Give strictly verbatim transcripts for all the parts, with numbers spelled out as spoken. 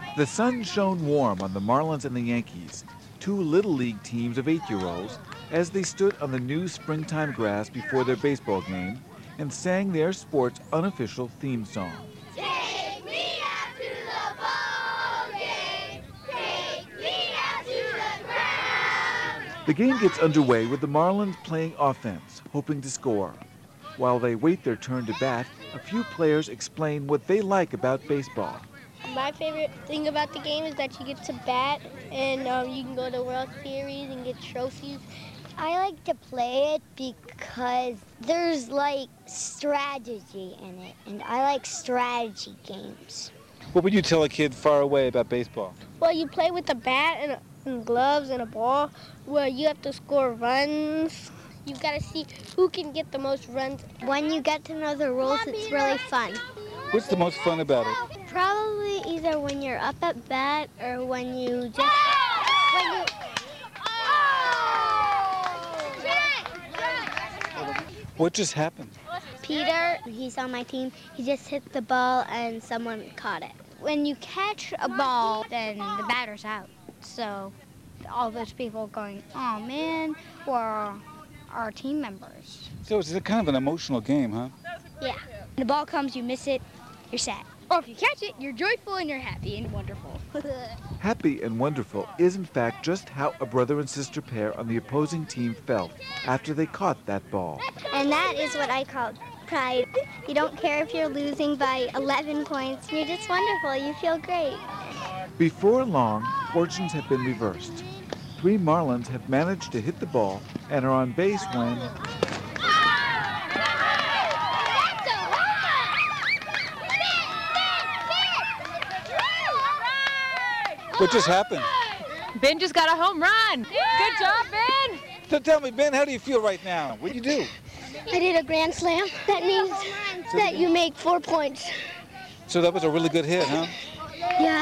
The sun shone warm on the Marlins and the Yankees, two Little League teams of eight-year-olds, as they stood on the new springtime grass before their baseball game and sang their sport's unofficial theme song. Take me out to the ball game. Take me out to the ground. The game gets underway with the Marlins playing offense, hoping to score. While they wait their turn to bat, a few players explain what they like about baseball. My favorite thing about the game is that you get to bat and um, you can go to World Series and get trophies. I like to play it because there's like strategy in it, and I like strategy games. What would you tell a kid far away about baseball? Well, you play with a bat and, a, and gloves and a ball where you have to score runs. You've got to see who can get the most runs. When you get to know the rules, it's really fun. What's the most fun about it? Probably either when you're up at bat or when you just... When you, What just happened? Peter, he's on my team, he just hit the ball and someone caught it. When you catch a ball, then the batter's out. So all those people going, oh man, were our team members. So it's a kind of an emotional game, huh? Yeah. When the ball comes, you miss it, you're sad. Or if you catch it, you're joyful and you're happy and wonderful. Happy and wonderful is in fact just how a brother and sister pair on the opposing team felt after they caught that ball. And that is what I call pride. You don't care if you're losing by eleven points. You're just wonderful. You feel great. Before long, fortunes have been reversed. Three Marlins have managed to hit the ball and are on base when... What just happened? Ben just got a home run. Good job, Ben. So tell me, Ben, how do you feel right now? What do you do? I did a grand slam. That means that you make four points. So that was a really good hit, huh? Yeah.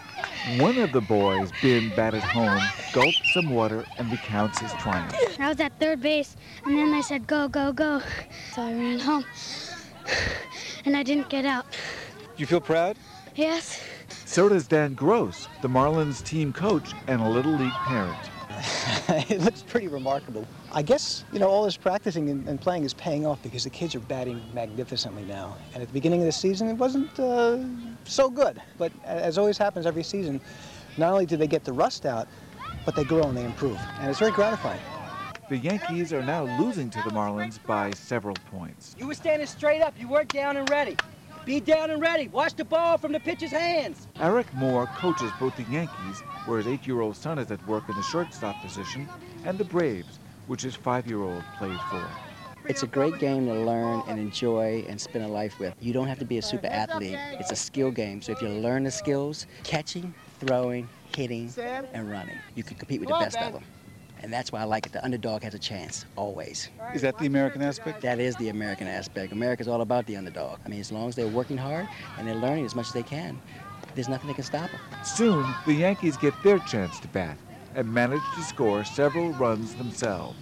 One of the boys, Ben, batted home, gulped some water, and recounts his triumph. I was at third base, and then they said, go, go, go. So I ran home, and I didn't get out. You feel proud? Yes. So does Dan Gross, the Marlins team coach and a Little League parent. It looks pretty remarkable. I guess, you know, all this practicing and, and playing is paying off because the kids are batting magnificently now. And at the beginning of the season, it wasn't uh, so good. But as always happens every season, not only do they get the rust out, but they grow and they improve. And it's very gratifying. The Yankees are now losing to the Marlins by several points. You were standing straight up. You weren't down and ready. Be down and ready. Watch the ball from the pitcher's hands. Eric Moore coaches both the Yankees, where his eight-year-old son is at work in the shortstop position, and the Braves, which his five-year-old plays for. It's a great game to learn and enjoy and spend a life with. You don't have to be a super athlete. It's a skill game. So if you learn the skills, catching, throwing, hitting, and running, you can compete with the best of them. And that's why I like it. The underdog has a chance, always. Is that the American aspect? That is the American aspect. America's all about the underdog. I mean, as long as they're working hard and they're learning as much as they can, there's nothing that can stop them. Soon, the Yankees get their chance to bat and manage to score several runs themselves.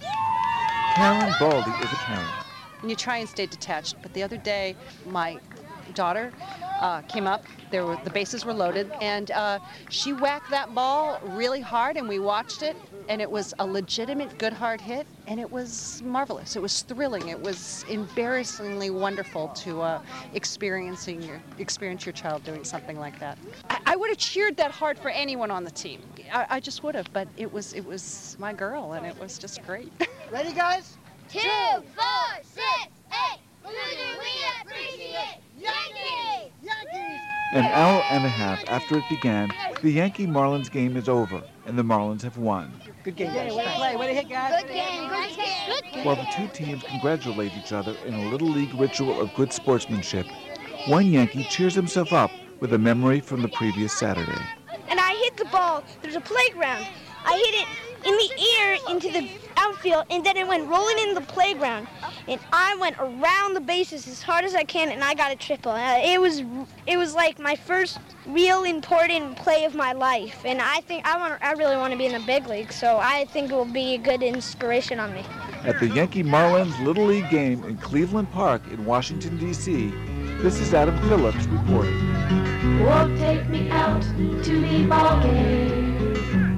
Karen Baldy is a parent. And you try and stay detached. But the other day, my daughter uh, came up. There were the bases were loaded, and uh, she whacked that ball really hard, and we watched it. And it was a legitimate good hard hit, and it was marvelous. It was thrilling. It was embarrassingly wonderful to uh, experiencing your experience your child doing something like that. I, I would have cheered that hard for anyone on the team. I, I just would have, but it was it was my girl, and it was just great. Ready, guys? Two, four, six, eight. Who do we appreciate? Yankees! Yankees! An hour and a half after it began, the Yankee-Marlins game is over, and the Marlins have won. Good game, guys. Way to play. Way to hit, guys. Good game, good game, good game. While the two teams congratulate each other in a Little League ritual of good sportsmanship, one Yankee cheers himself up with a memory from the previous Saturday. And I hit the ball. There's a playground. I hit it in the air into the outfield, and then it went rolling in the playground. And I went around the bases as hard as I can, and I got a triple. Uh, it was it was like my first real important play of my life. And I think I want I really want to be in the big league, so I think it will be a good inspiration on me. At the Yankee-Marlins Little League game in Cleveland Park in Washington, D C, This is Adam Phillips reporting. Oh, take me out to the ball game.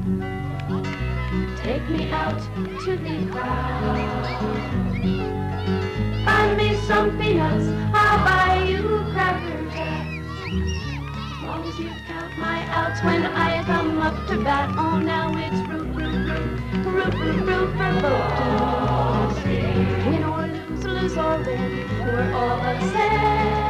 Take me out to the crowd. Find me some peanuts, I'll buy you Cracker Jacks. As long as you count my outs when I come up to bat. Oh, now it's root, root, root, root, root, root for both teams. Win or lose, lose or win, we're all the same.